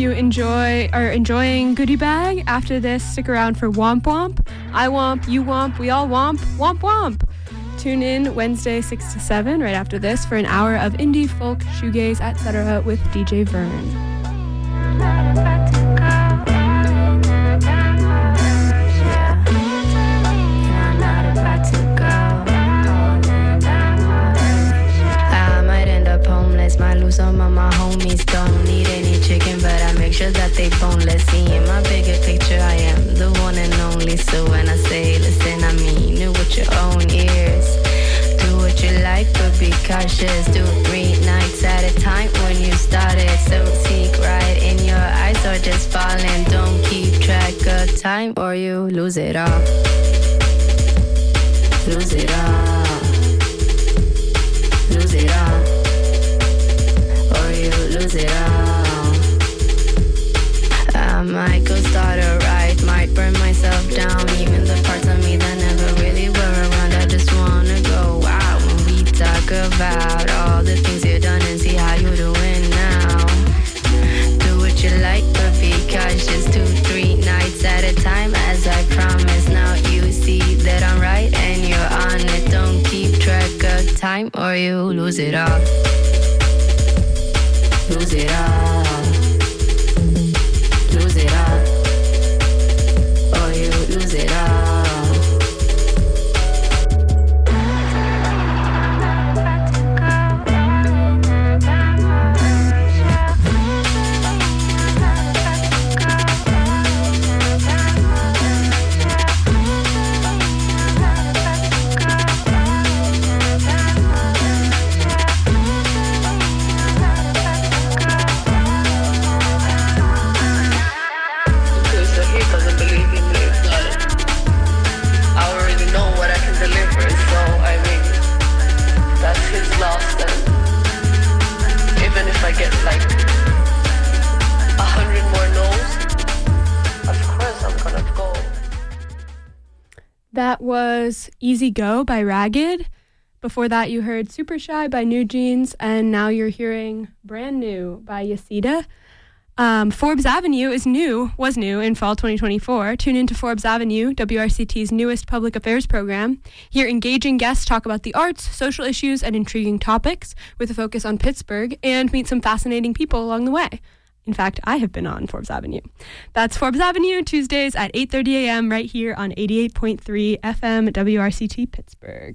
you are enjoying Goodie Bag. After this, stick around for Womp Womp. I womp, you womp, we all womp, womp womp. Tune in Wednesday 6 to 7 right after this for an hour of indie, folk, shoegaze, etc. with DJ Vern. Might lose some of my homies. Don't need any chicken, but I make sure that they boneless. See, in my bigger picture, I am the one and only. So when I say listen, I mean it with your own ears. Do what you like, but be cautious. Do 3 nights at a time when you started. So seek right in your eyes or just falling. Don't keep track of time or you lose it all. Lose it all. Lose it all. You lose it all. I might go start a riot, might burn myself down. Even the parts of me that never really were around, I just wanna go out when we talk about all the things you've done and see how you're doing now. Do what you like, but be cautious. 2, 3 nights at a time, as I promised. Now you see that I'm right and you're on it. Don't keep track of time or you lose it all. Lose it all. Lose it all. Or you lose it all. That was Easy Go by Ragged. Before that, you heard Super Shy by New Jeans, and now you're hearing Brand New by Yasida. Forbes Avenue was new in fall 2024. Tune into Forbes Avenue, WRCT's newest public affairs program. Hear engaging guests talk about the arts, social issues, and intriguing topics with a focus on Pittsburgh, and meet some fascinating people along the way. In fact, I have been on Forbes Avenue. That's Forbes Avenue, Tuesdays at 8:30 a.m. right here on 88.3 FM WRCT Pittsburgh.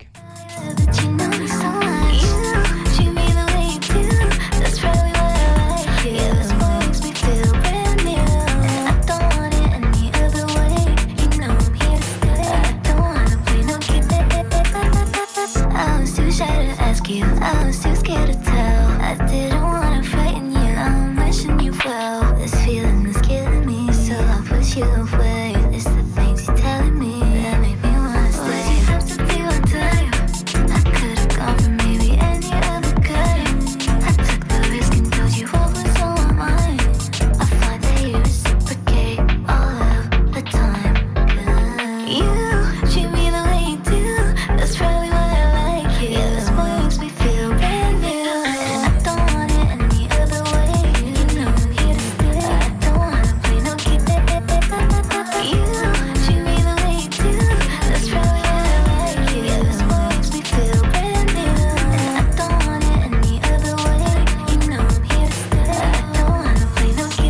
I was too scared to tell. I didn't want to frighten you. I'm wishing you well. This feeling is killing me, so I'll push you away. It's the things you're telling me that make me want to stay. Would you have to be one time? I could have gone for maybe any other guy. I took the risk and told you what was on my mind. I find that you reciprocate all of the time. You treat me the way you do. That's probably why I like you. Yeah, this boy makes me feel brand new. And I don't want it any other way. You know I'm here to stay. I don't wanna play no game. You treat me the way you do. That's probably why I like you. Yeah, this boy makes me feel brand new. And I don't want it any other way. You know I'm here to stay. I don't wanna play no game.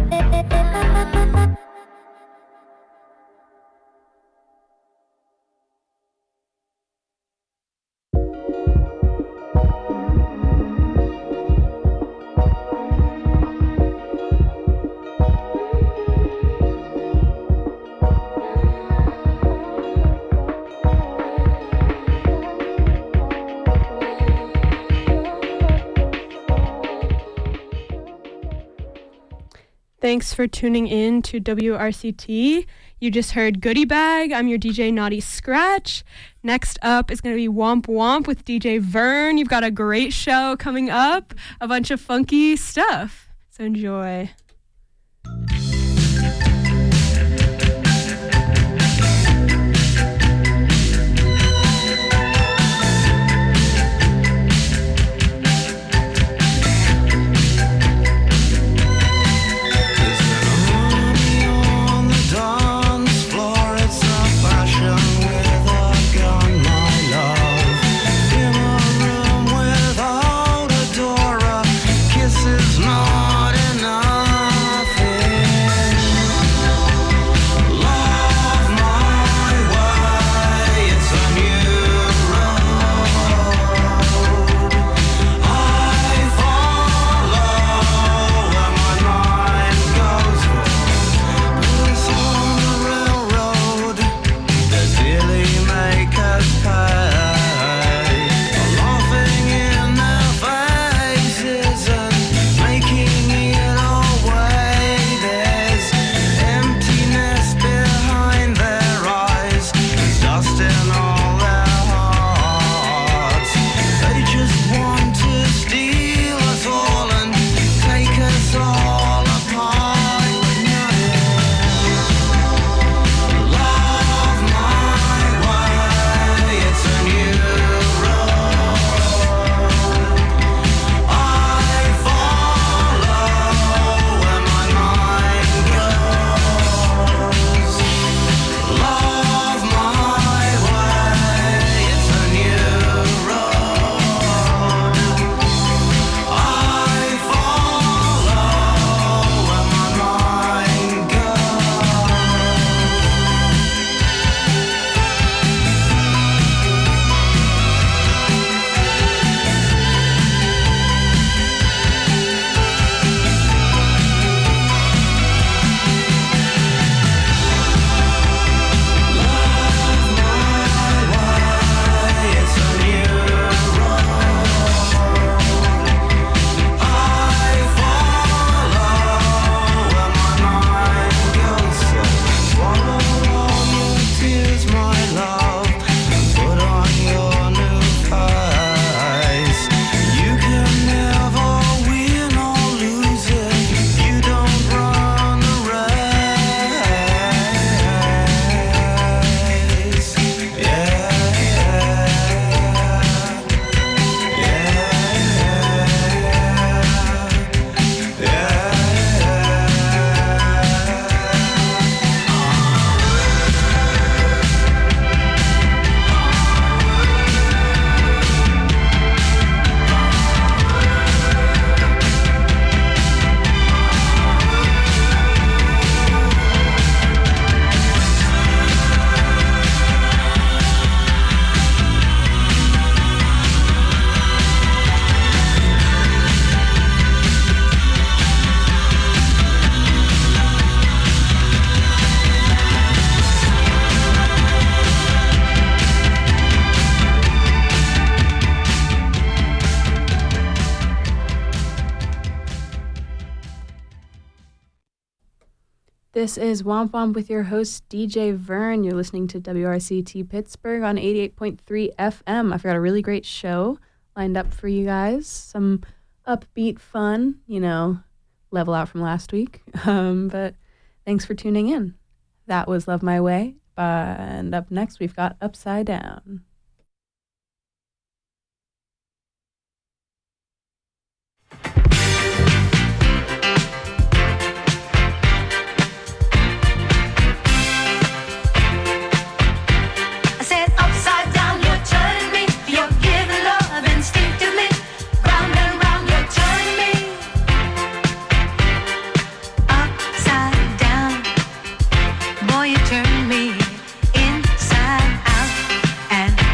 Thanks for tuning in to WRCT. You just heard Goodie Bag. I'm your DJ Naughty Scratch. Next up is going to be Womp Womp with DJ Vern. You've got a great show coming up, a bunch of funky stuff. So enjoy. It's This is Womp Womp with your host, DJ Vern. You're listening to WRCT Pittsburgh on 88.3 FM. I've got a really great show lined up for you guys. Some upbeat fun, level out from last week. But thanks for tuning in. That was Love My Way. And up next, we've got Upside Down. Turn me inside out and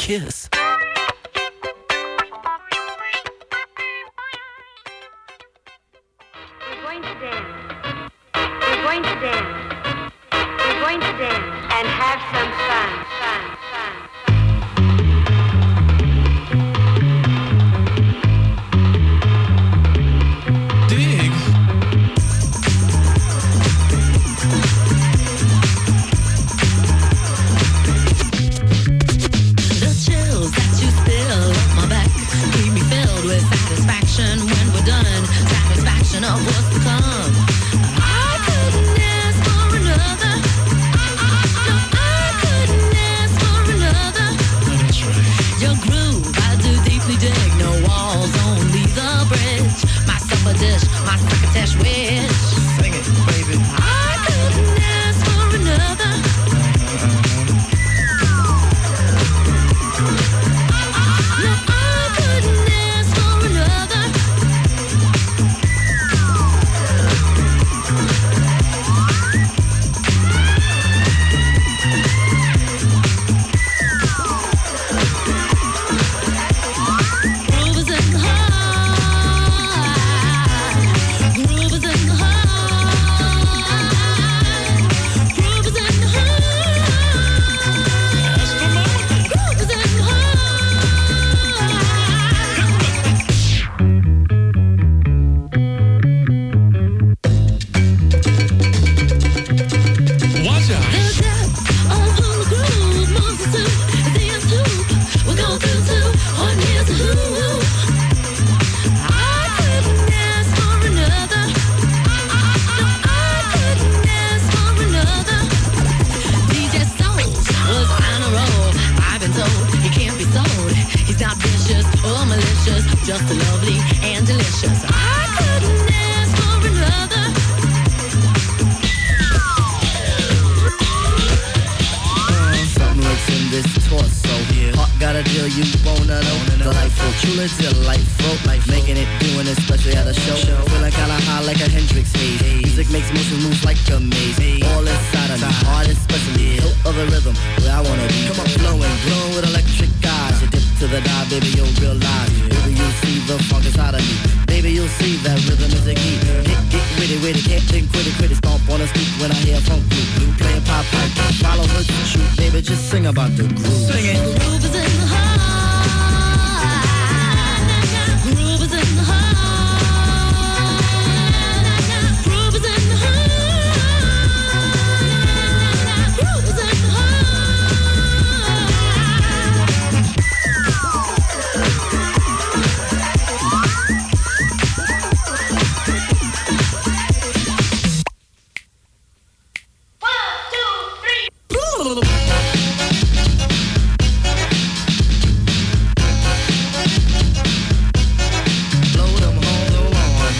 kiss. We're going to dance. We're going to dance. We're going to dance and have some fun. Dig. The chills that you spill up my back keep me filled with satisfaction when we're done. Satisfaction of what's to come. I couldn't ask for another. No, I couldn't ask for another. That's right. Your groove, I do deeply dig. No walls, only the bridge. My supper dish, my succotash wish. Sing it, baby. I couldn't ask for another. No, I couldn't ask for another. Groove is in the heart. Groove is in the heart. Groove is in the heart. Groove is in the Watch out. The depth of who the groove moves us to is the end tube. We'll go through to on years of who. I couldn't ask for another. No, I couldn't ask for another. DJ Soul was on a roll. I've been told he can't be sold. He's not vicious or malicious, just lovely and delicious. I couldn't ask for another. Something lurks in this torso. Heart got a deal you wanna know. Delightful, truly delightful. Life making it, doing it, especially at a show. Feeling kinda high like a Hendrix haze. Music makes motion moves like a maze. All inside of me, heart especially. Hilt of the rhythm, where I wanna be. Come on, glowing with electric eyes. You dip to the dive, baby, you'll realize. Baby, you'll see the funk inside of me. Baby, you'll see that rhythm is a key. Get witty, can't think quitty. Stomp on a street when I hear funk blue. Playing pop pipe, follow her to shoot. Baby, just sing about the groove. Sing it. Groove is in the heart. Groove is in the heart. Groove is in the heart. Groove is in the Blow them horns, hold on.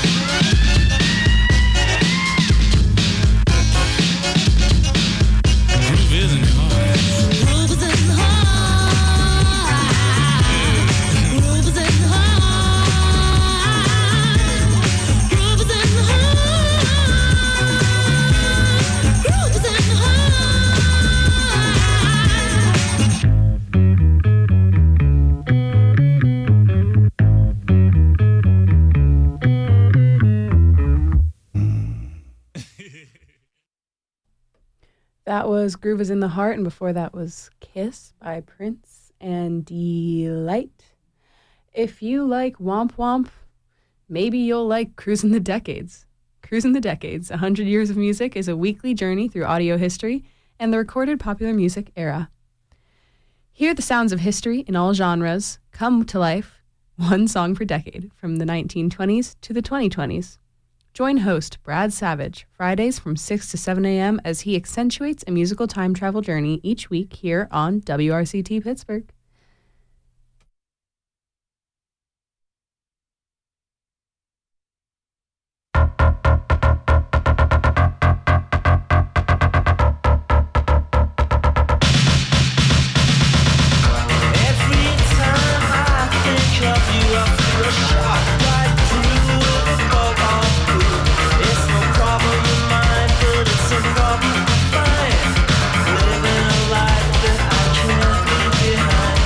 Groove isn't hard. Groove is in the heart. Groove is in the heart. Groove is in the heart. Groove is in the That was Groove is in the Heart, and before that was Kiss by Prince and Delight. If you like Womp Womp, maybe you'll like Cruising the Decades. Cruising the Decades, 100 Years of Music, is a weekly journey through audio history and the recorded popular music era. Hear the sounds of history in all genres come to life, one song per decade, from the 1920s to the 2020s. Join host Brad Savage Fridays from 6 to 7 a.m. as he accentuates a musical time travel journey each week here on WRCT Pittsburgh. Every time I think of you, I feel a shot right through the ball. It's no problem of mine, but it's a problem of mine. Living a life that I can't leave behind.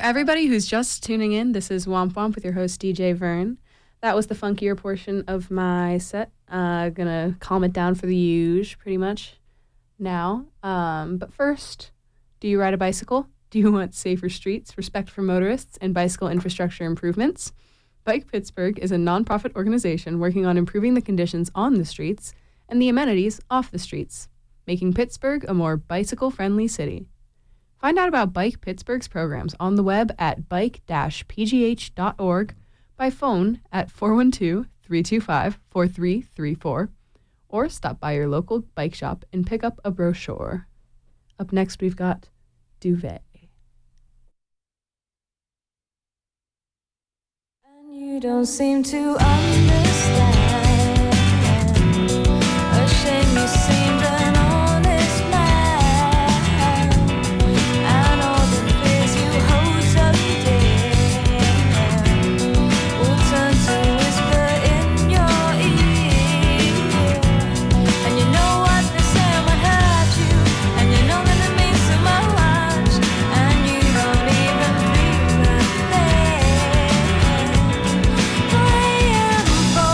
everybody who's just tuning in, this is Womp Womp with your host, DJ Vern. That was the funkier portion of my set. Gonna calm it down for the huge, pretty much, now. But first, do you ride a bicycle? Do you want safer streets, respect for motorists, and bicycle infrastructure improvements? Bike Pittsburgh is a nonprofit organization working on improving the conditions on the streets and the amenities off the streets, making Pittsburgh a more bicycle-friendly city. Find out about Bike Pittsburgh's programs on the web at bike-pgh.org, by phone at 412-325-4334, or stop by your local bike shop and pick up a brochure. Up next, we've got Duvet. And you don't seem to understand. A shame you seemed an honest man. And all the fears you hold so dear will turn to whisper in your ear. And you know what they say might hurt you, and you know that it means so much, and you don't even feel a thing. I am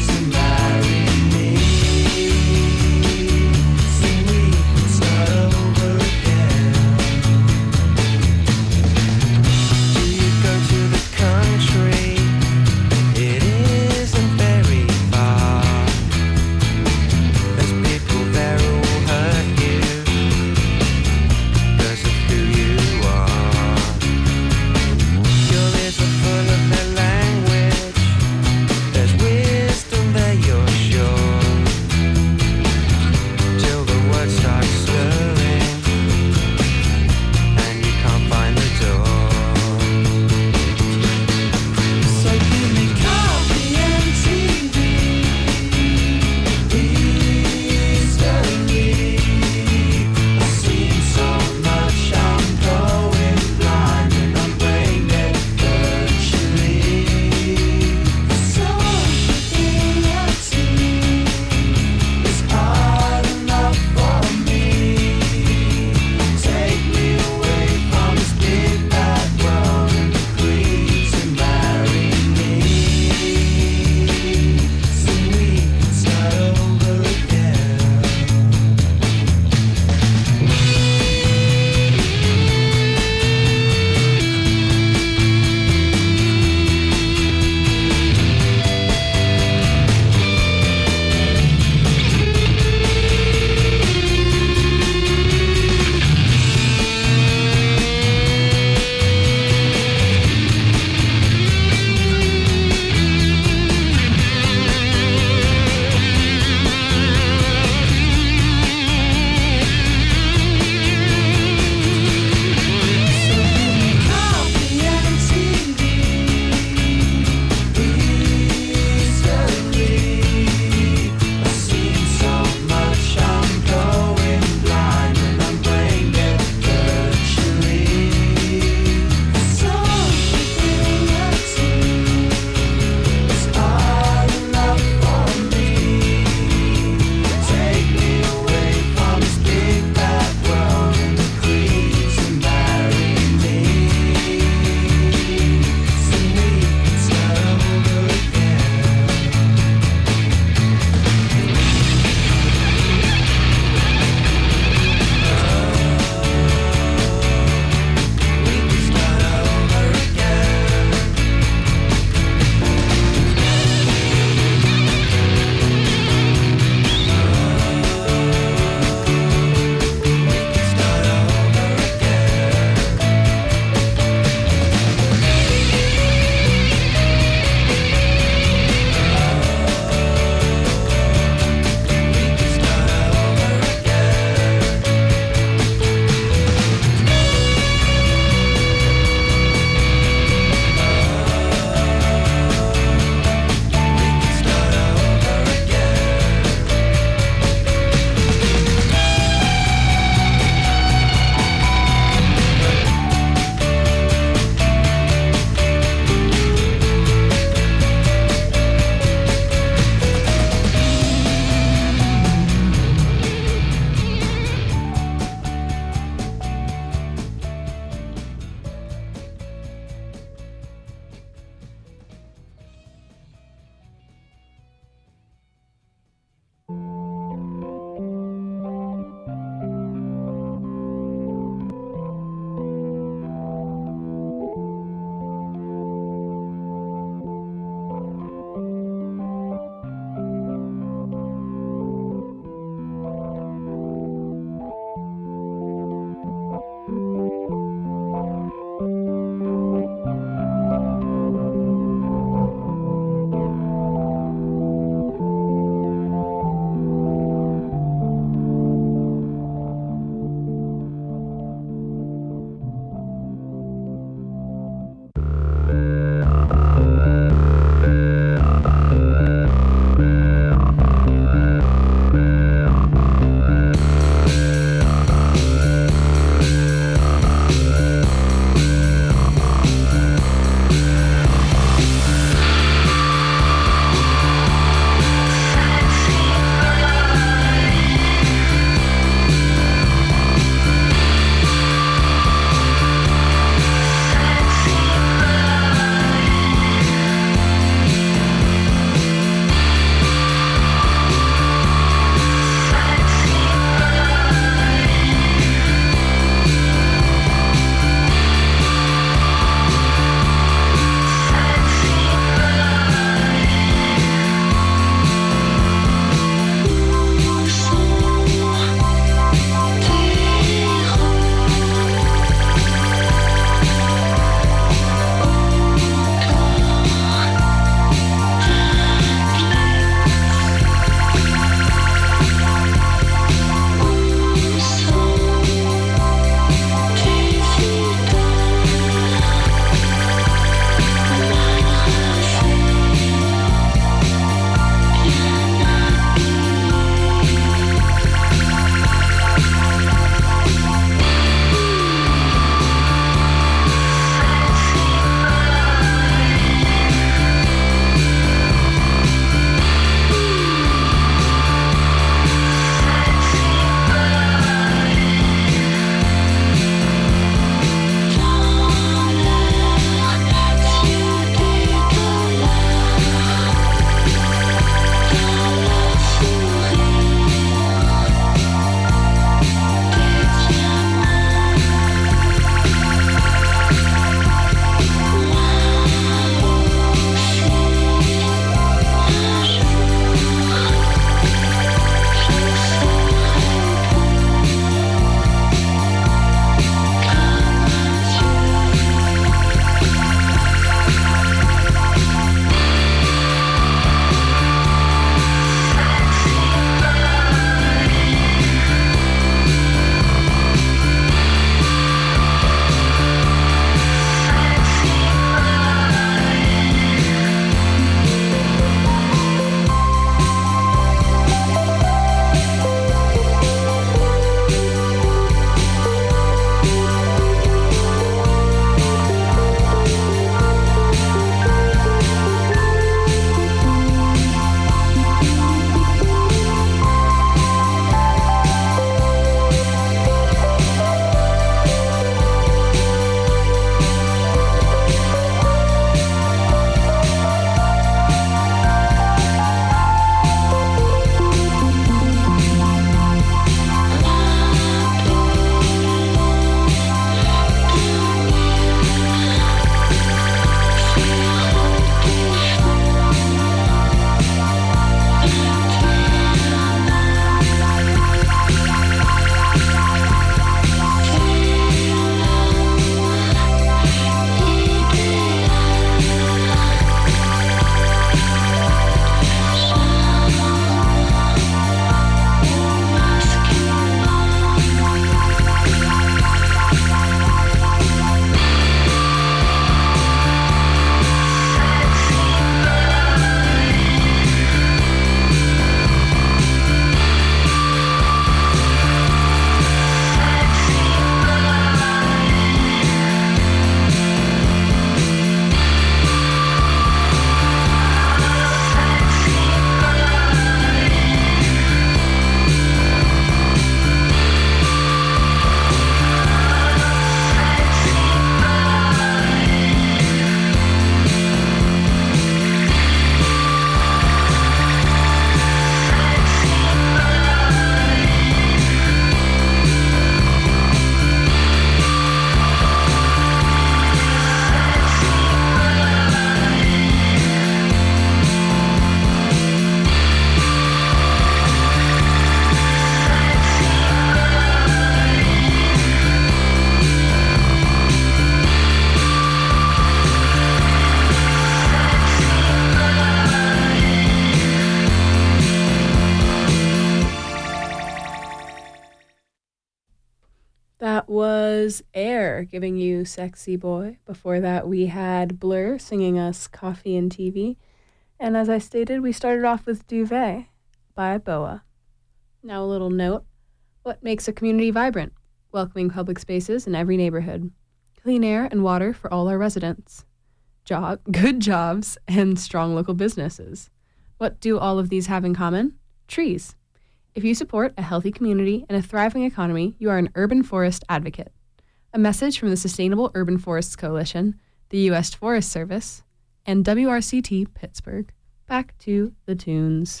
That was Air giving you Sexy Boy. Before that, we had Blur singing us Coffee and TV. And as I stated, we started off with Duvet by Boa. Now a little note. What makes a community vibrant? Welcoming public spaces in every neighborhood. Clean air and water for all our residents. Good jobs and strong local businesses. What do all of these have in common? Trees. If you support a healthy community and a thriving economy, you are an urban forest advocate. A message from the Sustainable Urban Forests Coalition, the U.S. Forest Service, and WRCT Pittsburgh. Back to the tunes.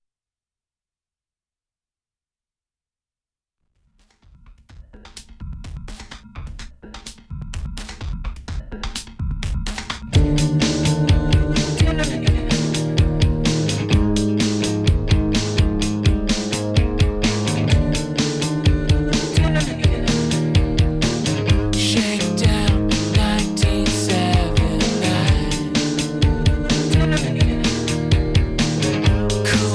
Shakedown 1979.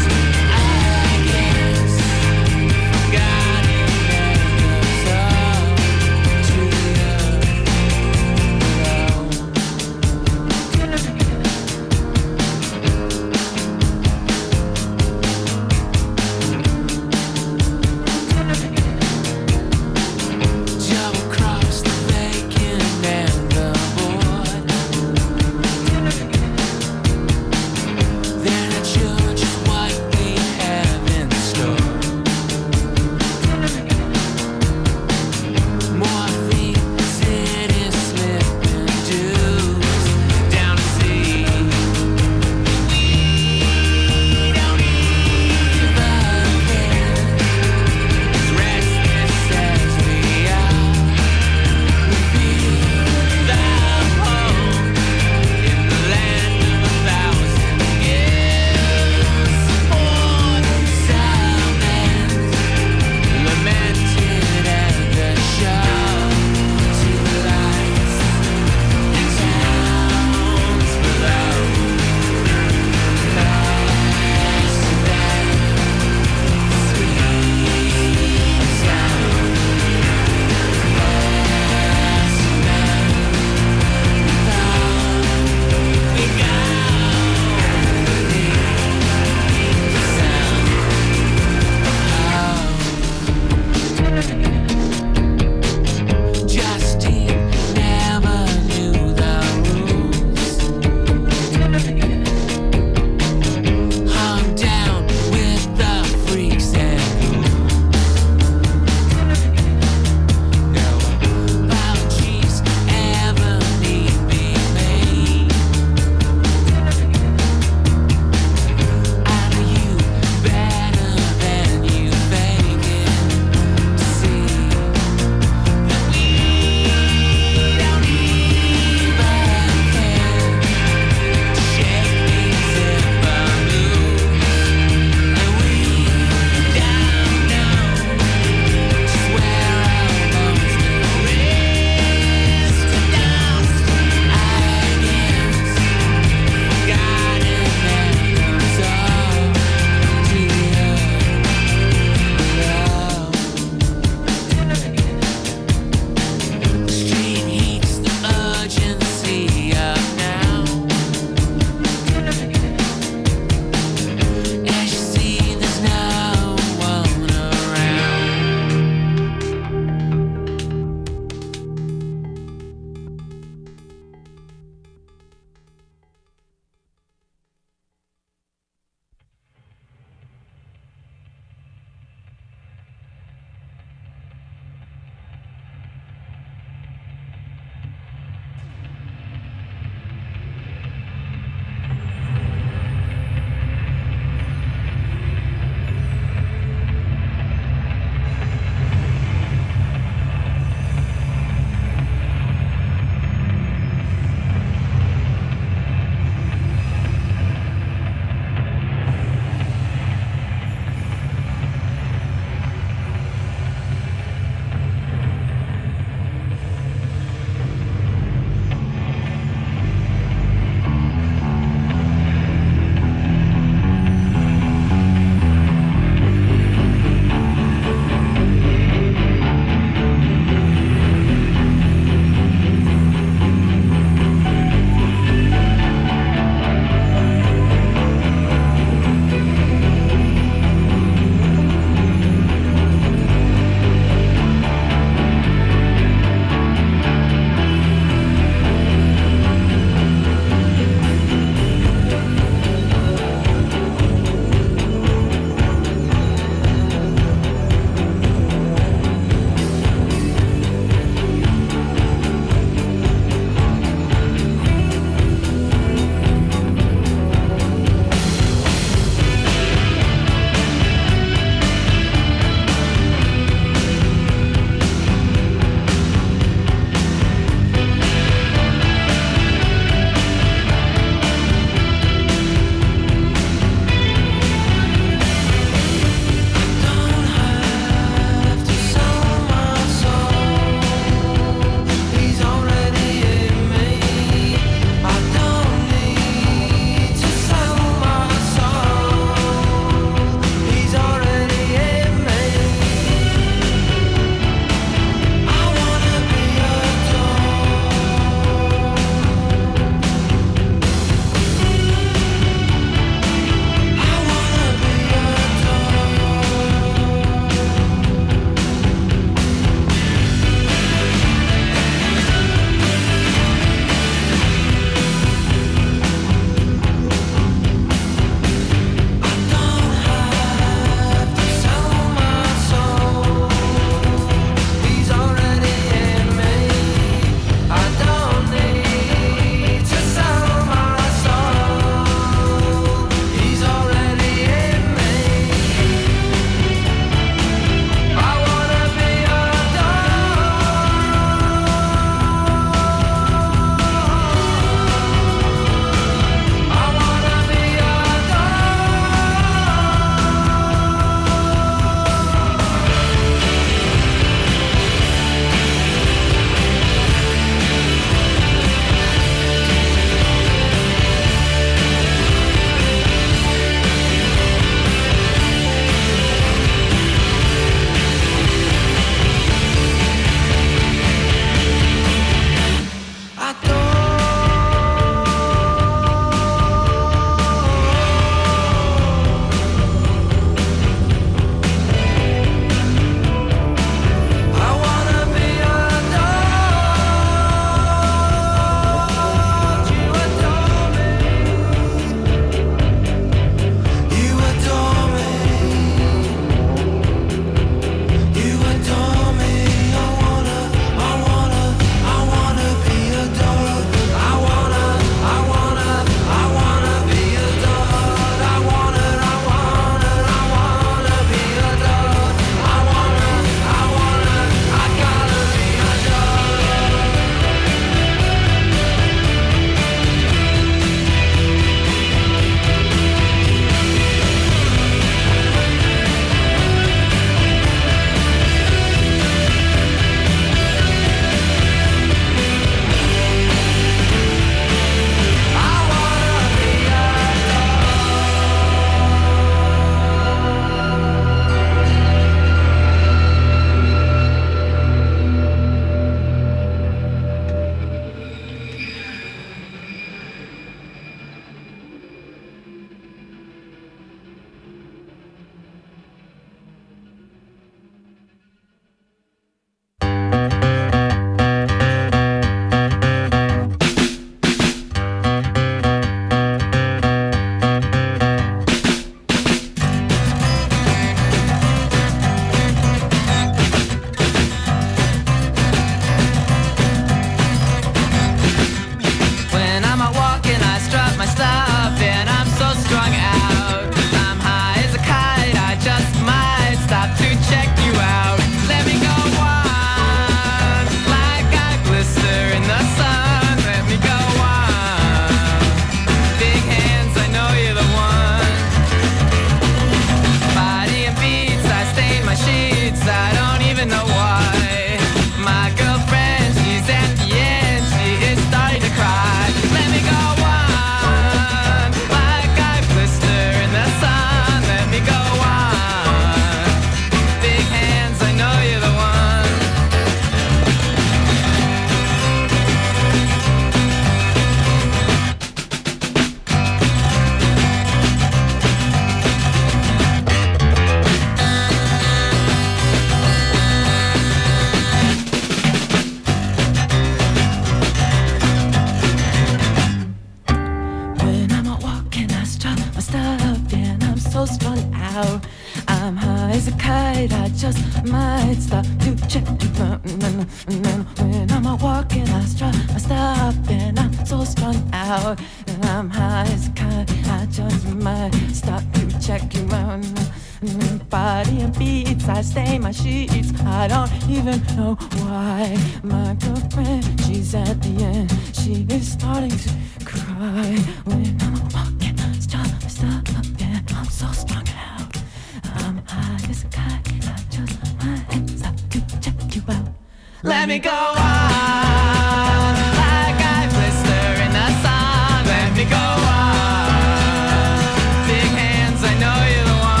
so strung out. I'm high as a kite, I just might stop to check it out. And then when I'm out walking, I stop, and I'm so strung out. And I'm high as a kite, I just might stop to check you out. Body and beats, I stain my sheets. I don't even know why. My girlfriend, she's at the end. She is starting to cry when I'm walking. Stop, and I'm so strung out. I'm high as a kite. I just might stop to check you out. Let me go on like I blister in the sun. Let me go on. Big hands, I know you're the one.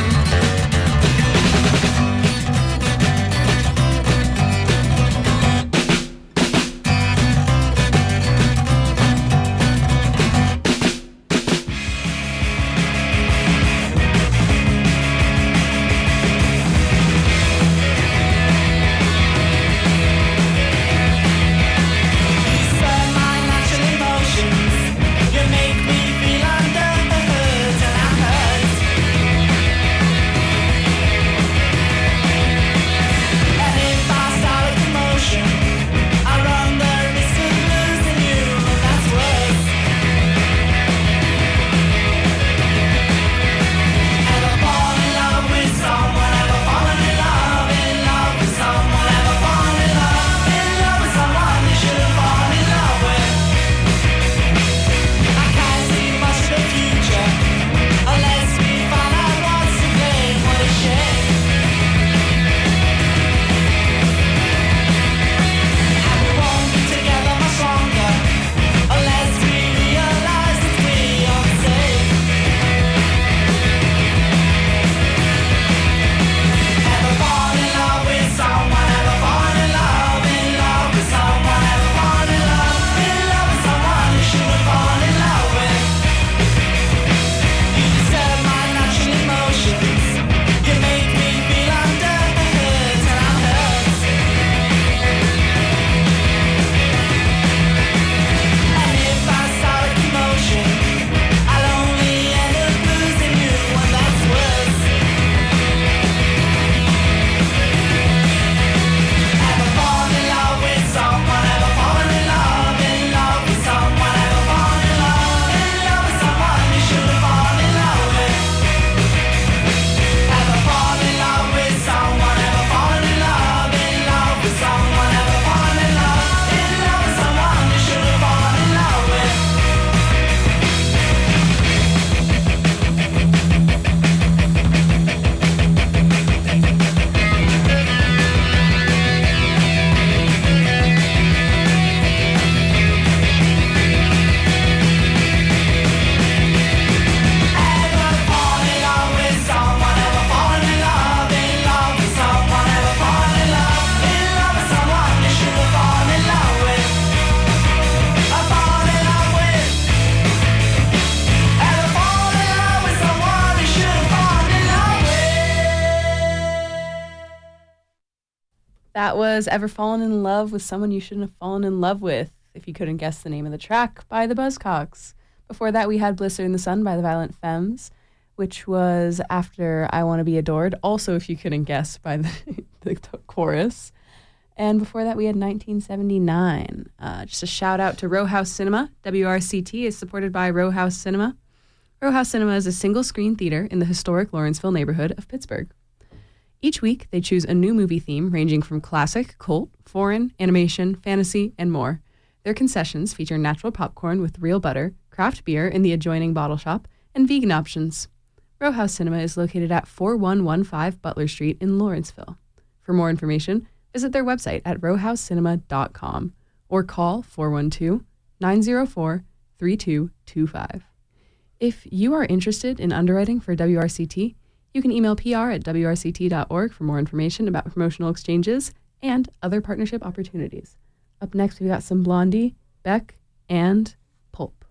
That was Ever Fallen in Love with Someone You Shouldn't Have Fallen in Love With, if you couldn't guess the name of the track, by the Buzzcocks. Before that, we had Blister in the Sun by the Violent Femmes, which was after I Want to Be Adored, also, if you couldn't guess, by the chorus. And before that, we had 1979. Just a shout out to Row House Cinema. WRCT is supported by Row House Cinema. Row House Cinema is a single-screen theater in the historic Lawrenceville neighborhood of Pittsburgh. Each week, they choose a new movie theme ranging from classic, cult, foreign, animation, fantasy, and more. Their concessions feature natural popcorn with real butter, craft beer in the adjoining bottle shop, and vegan options. Row House Cinema is located at 4115 Butler Street in Lawrenceville. For more information, visit their website at rowhousecinema.com or call 412-904-3225. If you are interested in underwriting for WRCT, you can email pr@wrct.org for more information about promotional exchanges and other partnership opportunities. Up next, we got some Blondie, Beck, and Pulp.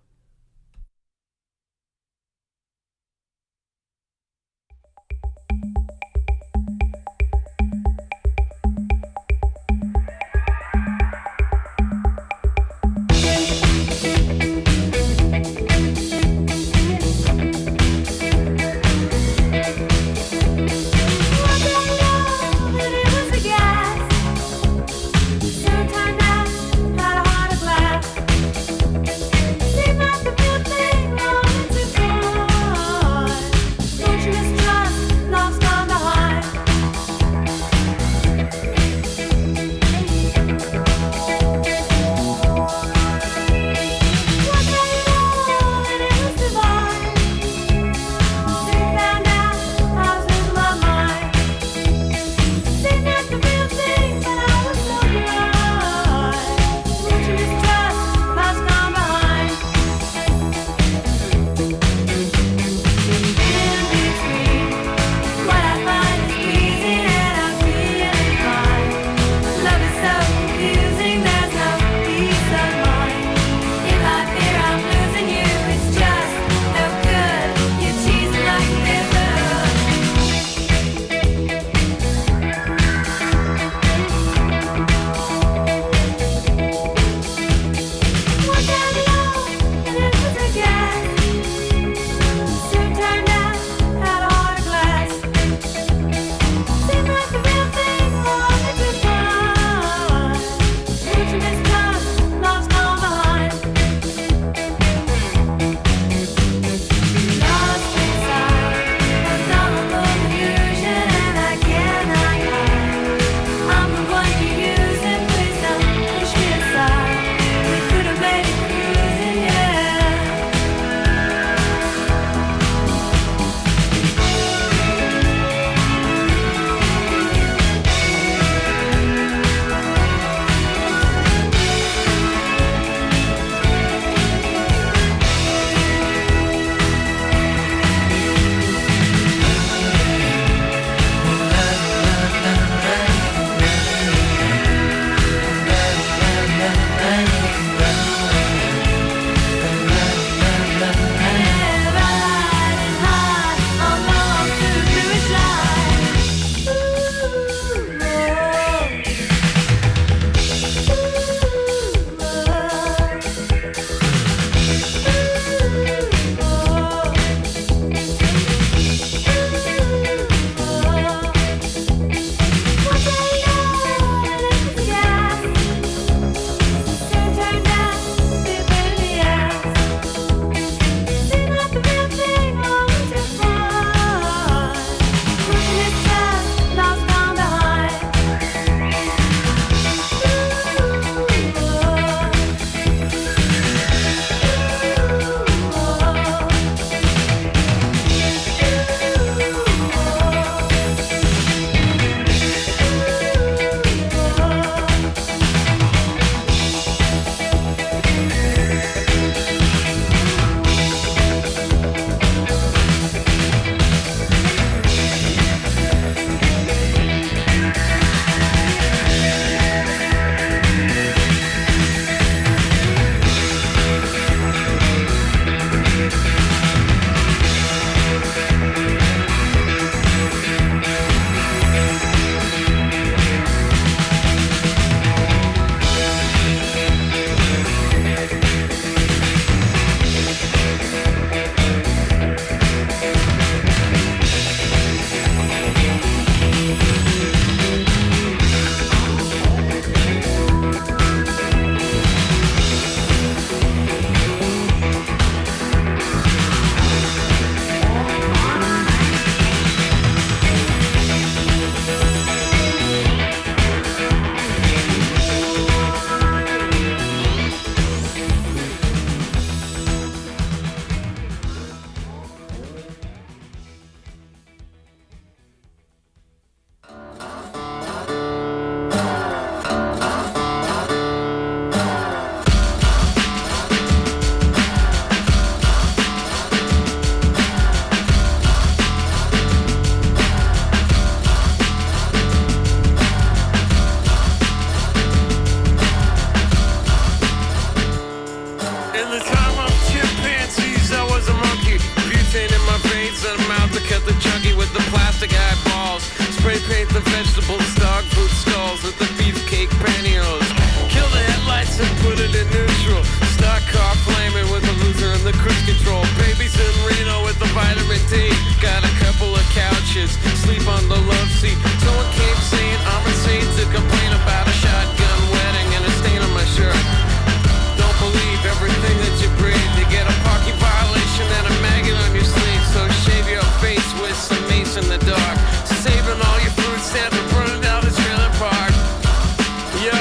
paint the vegetables, dog food stalls with the beefcake pantyhose. Kill the headlights and put it in neutral. Stock car flaming with the loser and the cruise control. Babies in Reno with the vitamin D. Got a couple of couches, sleep on the love seat. Someone came saying I'm insane to complain about a shotgun wedding and a stain on my shirt. Don't believe everything that you breathe. You get a parking violation and a maggot on your sleeve. So shave your face with some mace in the dark. Saving all your food stamps and burning down the trailer park. Yo,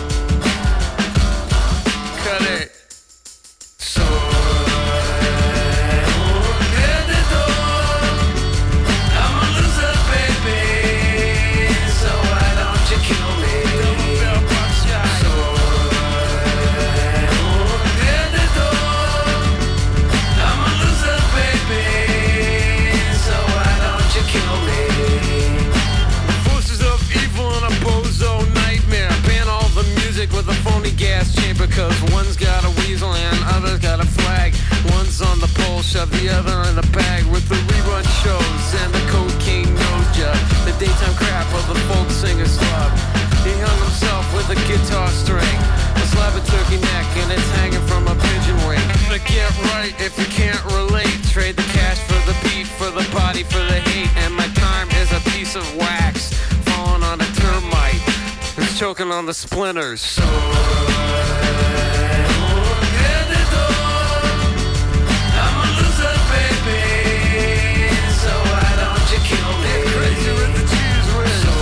cut it. So I'm a loser, baby. So why don't you kill me? So I'm a loser, baby. So why don't you kill me? The forces of evil and a bozo nightmare. Ban all the music with a phony gas chamber. Cause one's got a weasel and other's got a flag. One's on the pole, shove the other in a bag. With the rerun shows and the cocaine nose job. The daytime crap of the folk singer's love. He hung himself with a guitar string. A slab of turkey neck and it's hanging from a pigeon wing. But get right if you can't relate. Trade the cash for the beat, for the body, for the hate. And my time is a piece of wax falling on a termite. It's choking on the splinters. So I'm a loser, baby. So why don't you kill me? Crazy with the cheese whiz. So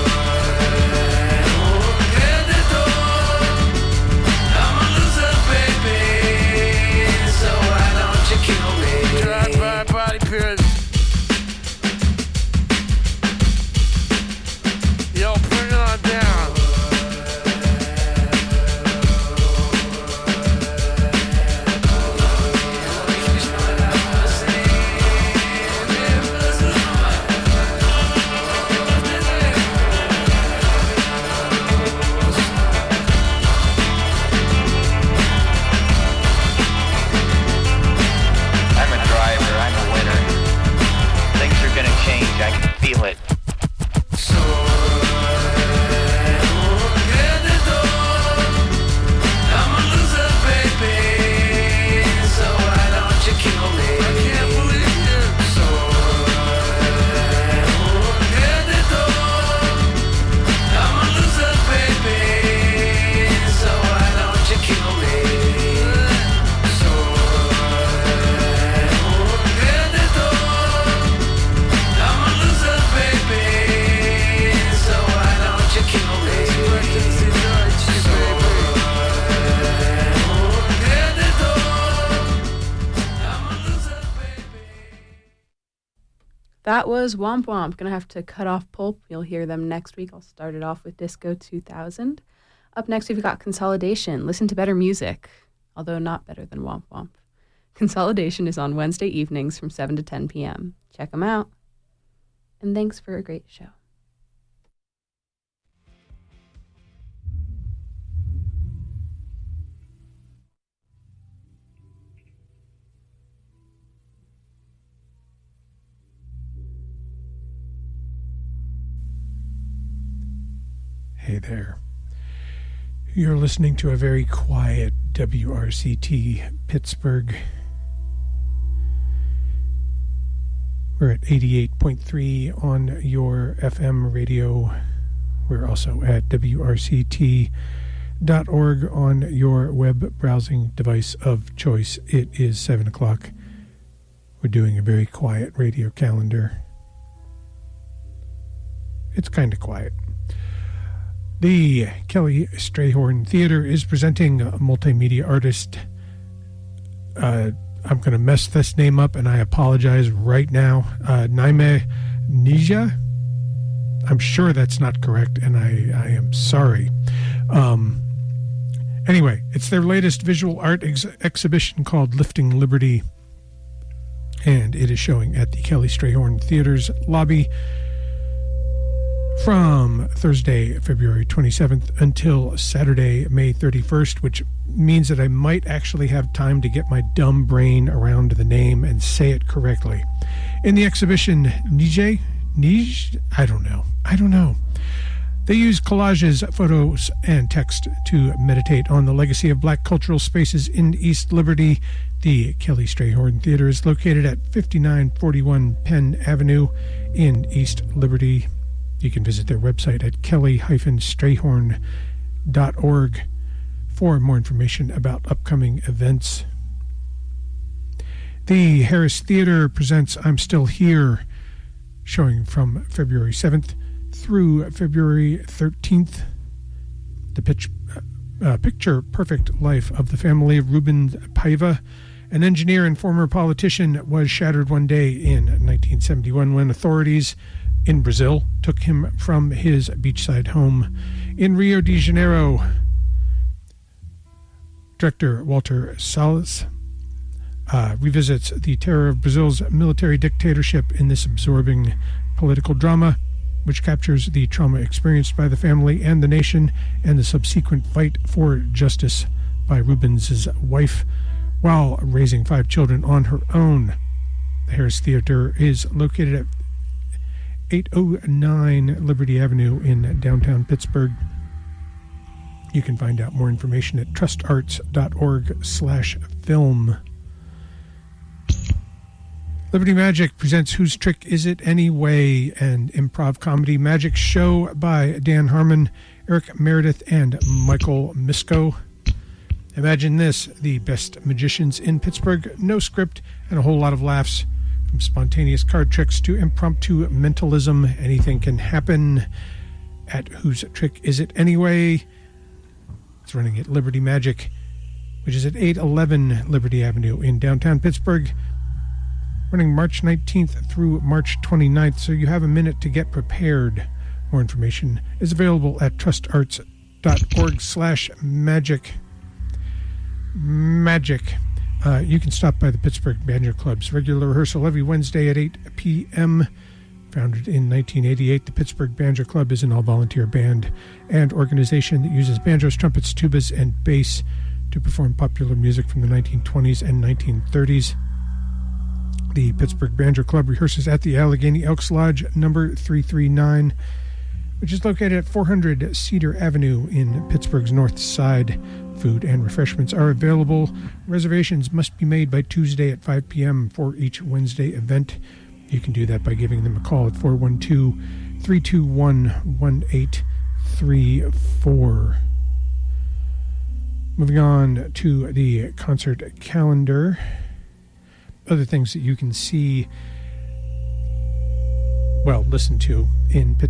I'm a loser, baby. So why don't you kill me? Drive-by body pierce. Yo, bring it on down. I'm a driver, I'm a winner. Things are gonna change, I can feel it. So I'm a loser, baby. So why don't you kill me? I can't believe you. So I'm a loser, baby. So why don't you kill me? So I'm a loser, baby. So why don't you kill me? That was Womp Womp. Gonna have to cut off Pulp. You'll hear them next week. I'll start it off with Disco 2000. Up next, we've got Consolidation. Listen to better music, although not better than Womp Womp. Consolidation is on Wednesday evenings from 7 to 10 p.m. Check them out. And thanks for a great show. Hey there. You're listening to a very quiet WRCT Pittsburgh. We're at 88.3 on your FM radio. We're also at WRCT.org on your web browsing device of choice. It is 7 o'clock. We're doing a very quiet radio calendar. It's kind of quiet. The Kelly Strayhorn Theater is presenting a multimedia artist. I'm going to mess this name up, and I apologize right now. Naime Nija. I'm sure that's not correct, and I am sorry. Anyway, it's their latest visual art exhibition called Lifting Liberty, and it is showing at the Kelly Strayhorn Theater's lobby from Thursday, February 27th until Saturday, May 31st, which means that I might actually have time to get my dumb brain around the name and say it correctly. In the exhibition, Nije niche? I don't know. They use collages, photos, and text to meditate on the legacy of black cultural spaces in East Liberty. The Kelly Strayhorn Theater is located at 5941 Penn Avenue in East Liberty. You can visit their website at kelly-strayhorn.org for more information about upcoming events. The Harris Theater presents I'm Still Here, showing from February 7th through February 13th. The picture perfect life of the family of Rubens Paiva, an engineer and former politician, was shattered one day in 1971 when authorities in Brazil took him from his beachside home in Rio de Janeiro. Director Walter Salles revisits the terror of Brazil's military dictatorship in this absorbing political drama, which captures the trauma experienced by the family and the nation and the subsequent fight for justice by Rubens' wife while raising 5 children on her own. The Harris Theater is located at 809 Liberty Avenue in downtown Pittsburgh. You can find out more information at trustarts.org/film. Liberty Magic presents Whose Trick Is It Anyway? An improv comedy magic show by Dan Harmon, Eric Meredith, and Michael Misko. Imagine this: the best magicians in Pittsburgh, no script, and a whole lot of laughs. From spontaneous card tricks to impromptu mentalism, anything can happen at Whose Trick Is It Anyway? It's running at Liberty Magic, which is at 811 Liberty Avenue in downtown Pittsburgh, running March 19th through March 29th, so you have a minute to get prepared. More information is available at trustarts.org/magic. Magic. You can stop by the Pittsburgh Banjo Club's regular rehearsal every Wednesday at 8 p.m. Founded in 1988, the Pittsburgh Banjo Club is an all-volunteer band and organization that uses banjos, trumpets, tubas, and bass to perform popular music from the 1920s and 1930s. The Pittsburgh Banjo Club rehearses at the Allegheny Elks Lodge number 339, which is located at 400 Cedar Avenue in Pittsburgh's North Side. Food and refreshments are available. Reservations must be made by Tuesday at 5 p.m. for each Wednesday event. You can do that by giving them a call at 412-321-1834. Moving on to the concert calendar. Other things that you can see, listen to in Pittsburgh.